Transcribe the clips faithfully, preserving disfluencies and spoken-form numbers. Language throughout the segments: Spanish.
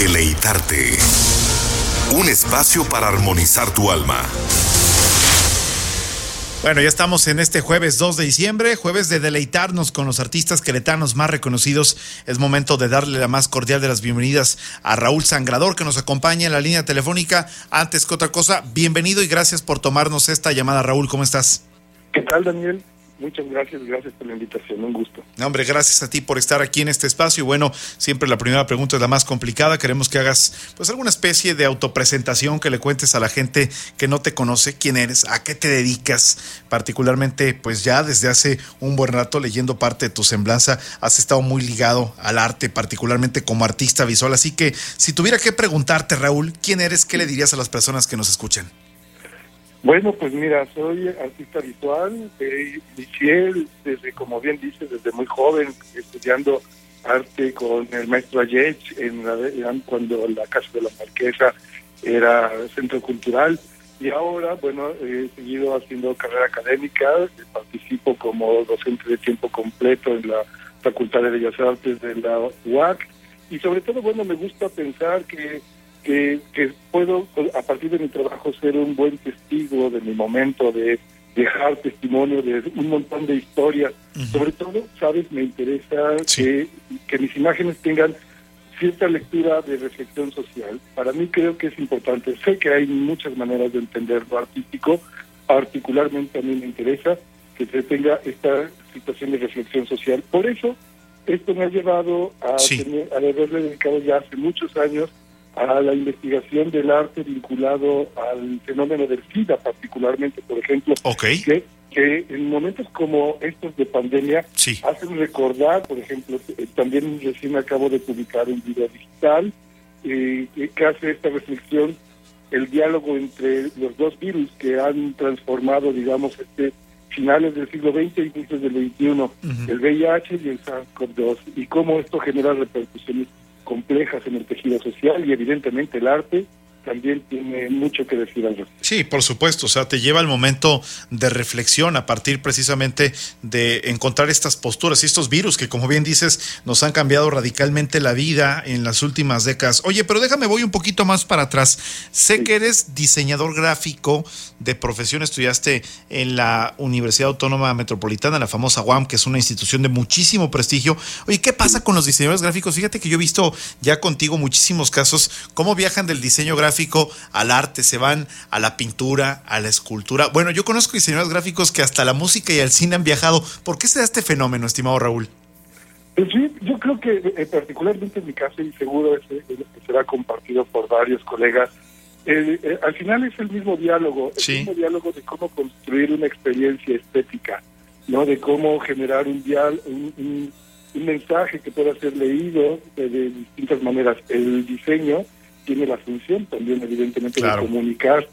Deleitarte. Un espacio para armonizar tu alma. Bueno, ya estamos en este jueves dos de diciembre, jueves de deleitarnos con los artistas queretanos más reconocidos. Es momento de darle la más cordial de las bienvenidas a Raúl Sangrador, que nos acompaña en la línea telefónica. Antes que otra cosa, bienvenido y gracias por tomarnos esta llamada. Raúl, ¿cómo estás? ¿Qué tal, Daniel? Muchas gracias, gracias por la invitación, un gusto. No, hombre, gracias a ti por estar aquí en este espacio. Y bueno, siempre la primera pregunta es la más complicada. Queremos que hagas pues alguna especie de autopresentación, que le cuentes a la gente que no te conoce quién eres, a qué te dedicas. Particularmente, pues ya desde hace un buen rato, leyendo parte de tu semblanza, has estado muy ligado al arte, particularmente como artista visual. Así que si tuviera que preguntarte, Raúl, ¿quién eres? ¿Qué le dirías a las personas que nos escuchan? Bueno, pues mira, soy artista visual, eh, inicié desde, como bien dices, desde muy joven, estudiando arte con el maestro Ayech, en la, cuando la Casa de la Marquesa era centro cultural, y ahora, bueno, he seguido haciendo carrera académica, participo como docente de tiempo completo en la Facultad de Bellas Artes de la U A C, y sobre todo, bueno, me gusta pensar que Que, que puedo, a partir de mi trabajo, ser un buen testigo de mi momento, de dejar testimonio de un montón de historias. Uh-huh. Sobre todo, ¿sabes? Me interesa sí. que, que mis imágenes tengan cierta lectura de reflexión social. Para mí creo que es importante. Sé que hay muchas maneras de entender lo artístico, particularmente a mí me interesa que se tenga esta situación de reflexión social. Por eso, esto me ha llevado a, sí. tener, a haberle dedicado ya hace muchos años a la investigación del arte vinculado al fenómeno del SIDA, particularmente, por ejemplo, okay. que, que en momentos como estos de pandemia sí. hacen recordar, por ejemplo, también recién acabo de publicar un video digital eh, que hace esta reflexión, el diálogo entre los dos virus que han transformado, digamos, este finales del siglo veinte y inicios del veintiuno, uh-huh. el V I H y el SARS-CoV dos, y cómo esto genera repercusiones complejas en el tejido social, y evidentemente el arte también tiene mucho que decir al respecto. Sí, por supuesto, o sea, te lleva al momento de reflexión a partir precisamente de encontrar estas posturas y estos virus que, como bien dices, nos han cambiado radicalmente la vida en las últimas décadas. Oye, pero déjame, voy un poquito más para atrás. Sé sí. que eres diseñador gráfico de profesión, estudiaste en la Universidad Autónoma Metropolitana, la famosa U A M, que es una institución de muchísimo prestigio. Oye, ¿qué pasa con los diseñadores gráficos? Fíjate que yo he visto ya contigo muchísimos casos, cómo viajan del diseño gráfico al arte, se van a la pintura, a la escultura. Bueno, yo conozco diseñadores gráficos que hasta la música y al cine han viajado. ¿Por qué se da este fenómeno, estimado Raúl? Pues sí, yo creo que eh, particularmente en mi caso, y seguro ese, ese será compartido por varios colegas, eh, eh, al final es el mismo diálogo, el sí. mismo diálogo de cómo construir una experiencia estética, ¿no? De cómo generar un, dial, un, un, un mensaje que pueda ser leído de, de distintas maneras. El diseño tiene la función también, evidentemente, claro. de comunicar.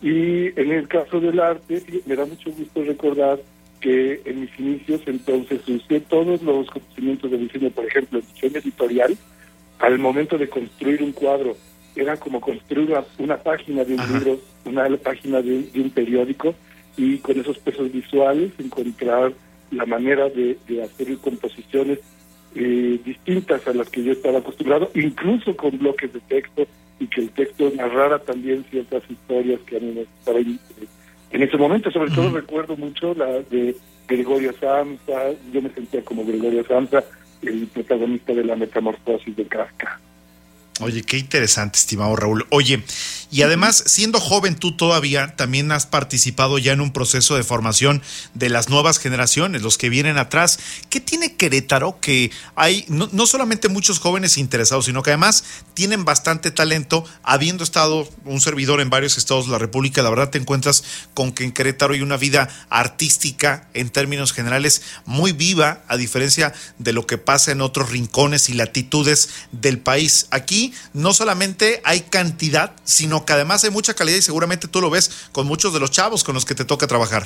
Y en el caso del arte, me da mucho gusto recordar que en mis inicios, entonces, usé todos los conocimientos de diseño, por ejemplo, el diseño editorial, al momento de construir un cuadro, era como construir una, una página de un Ajá. libro, una página de, de un periódico, y con esos pesos visuales encontrar la manera de, de hacer composiciones Eh, distintas a las que yo estaba acostumbrado, incluso con bloques de texto, y que el texto narrara también ciertas historias que a mí me estaban en, en ese momento. Sobre uh-huh. todo recuerdo mucho la de Gregorio Samsa. Yo me sentía como Gregorio Samsa, el protagonista de la Metamorfosis de Kafka. Oye, qué interesante, estimado Raúl. Oye, y además, siendo joven tú todavía, también has participado ya en un proceso de formación de las nuevas generaciones, los que vienen atrás. ¿Qué tiene Querétaro? Que hay no, no solamente muchos jóvenes interesados, sino que además tienen bastante talento. Habiendo estado un servidor en varios estados de la República, la verdad te encuentras con que en Querétaro hay una vida artística, en términos generales, muy viva, a diferencia de lo que pasa en otros rincones y latitudes del país. Aquí no solamente hay cantidad, sino que además hay mucha calidad, y seguramente tú lo ves con muchos de los chavos con los que te toca trabajar.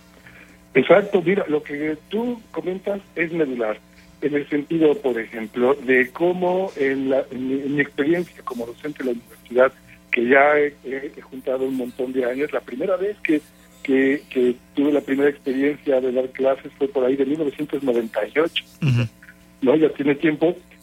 Exacto, mira, lo que tú comentas es medular, en el sentido, por ejemplo, de cómo en, la, en, mi, en mi experiencia como docente de la universidad, que ya he, he, he juntado un montón de años, la primera vez que, que, que tuve la primera experiencia de dar clases fue por ahí de mil novecientos noventa y ocho, uh-huh. ¿no? Ya tiene tiempo.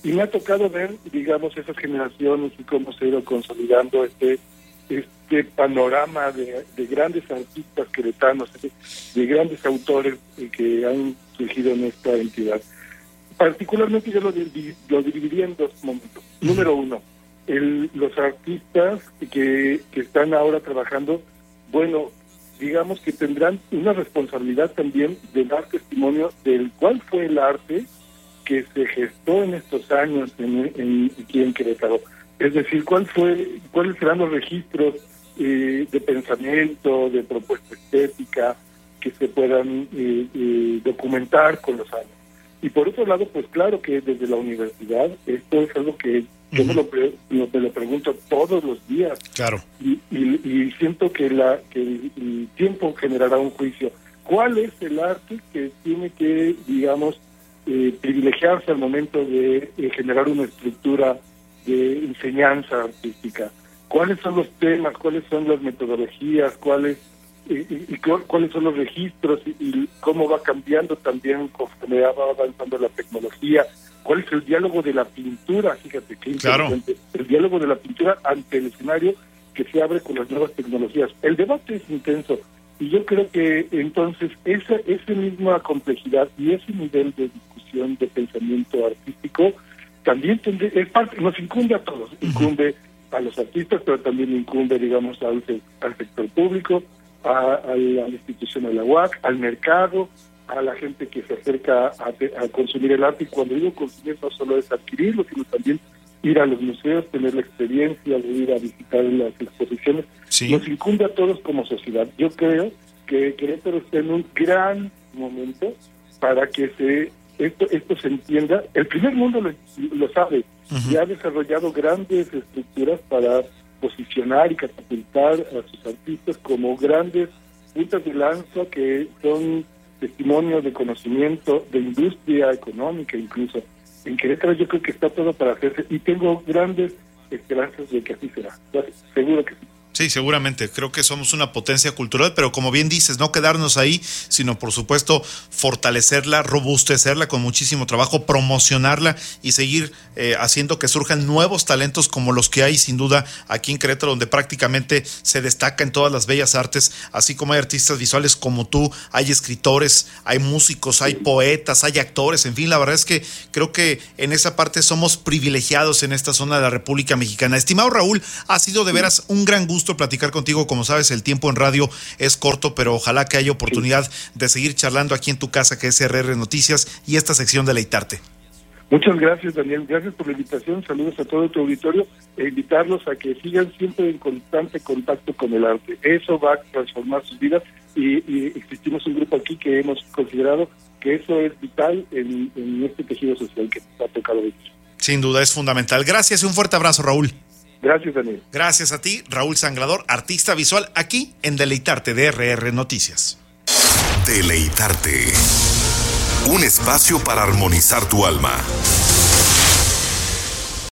Y me ha tocado ver, digamos, esas generaciones y cómo se ha ido consolidando este este panorama de, de grandes artistas queretanos, de grandes autores que han surgido en esta entidad. Particularmente yo lo, lo dividiría en dos momentos. Número uno, el, los artistas que, que están ahora trabajando, bueno, digamos que tendrán una responsabilidad también de dar testimonio del cuál fue el arte que se gestó en estos años en, en, aquí en Querétaro. Es decir, cuál fue, cuáles serán los registros eh, de pensamiento, de propuesta estética que se puedan eh, eh, documentar con los años. Y por otro lado, pues claro que desde la universidad, esto es algo que yo me lo, pre, lo, me lo pregunto todos los días. Claro. Y, y, y siento que, la, que el, el tiempo generará un juicio. ¿Cuál es el arte que tiene que, digamos, eh, privilegiarse al momento de eh, generar una estructura de enseñanza artística? ¿Cuáles son los temas? ¿Cuáles son las metodologías? ¿Cuáles y, y, y cuáles son los registros? Y, y cómo va cambiando también conforme va avanzando la tecnología. ¿Cuál es el diálogo de la pintura? Fíjate qué interesante. Claro. El diálogo de la pintura ante el escenario que se abre con las nuevas tecnologías. El debate es intenso y yo creo que entonces esa, esa misma complejidad y ese nivel de discusión, de pensamiento artístico también tendré, es parte, nos incumbe a todos, incumbe a los artistas, pero también incumbe, digamos, al, al sector público, a, a la institución de la U A C, al mercado, a la gente que se acerca a, a consumir el arte. Y cuando digo consumir, no solo es adquirirlo, sino también ir a los museos, tener la experiencia de ir a visitar las exposiciones. Sí. Nos incumbe a todos como sociedad. Yo creo que Querétaro está en un gran momento para que se esto esto se entienda. El primer mundo lo, lo sabe, uh-huh. Ya ha desarrollado grandes estructuras para posicionar y catapultar a sus artistas como grandes puntas de lanza que son testimonios de conocimiento, de industria económica incluso. En Querétaro yo creo que está todo para hacerse y tengo grandes esperanzas de que así será. Seguro que sí. Sí, seguramente. Creo que somos una potencia cultural, pero como bien dices, no quedarnos ahí, sino por supuesto fortalecerla, robustecerla con muchísimo trabajo, promocionarla y seguir eh, haciendo que surjan nuevos talentos como los que hay sin duda aquí en Querétaro, donde prácticamente se destaca en todas las bellas artes, así como hay artistas visuales como tú, hay escritores, hay músicos, hay poetas, hay actores, en fin, la verdad es que creo que en esa parte somos privilegiados en esta zona de la República Mexicana. Estimado Raúl, ha sido de veras un gran gusto platicar contigo. Como sabes, el tiempo en radio es corto, pero ojalá que haya oportunidad de seguir charlando aquí en tu casa, que es R R Noticias, y esta sección Deleitarte. Muchas gracias, Daniel. Gracias por la invitación. Saludos a todo tu auditorio e invitarlos a que sigan siempre en constante contacto con el arte. Eso va a transformar sus vidas y, y existimos un grupo aquí que hemos considerado que eso es vital en, en este tejido social que nos ha tocado vivir. Sin duda, es fundamental. Gracias y un fuerte abrazo, Raúl. Gracias, Daniel. Gracias a ti, Raúl Sangrador, artista visual, aquí en Deleitarte de R R Noticias. Deleitarte. Un espacio para armonizar tu alma.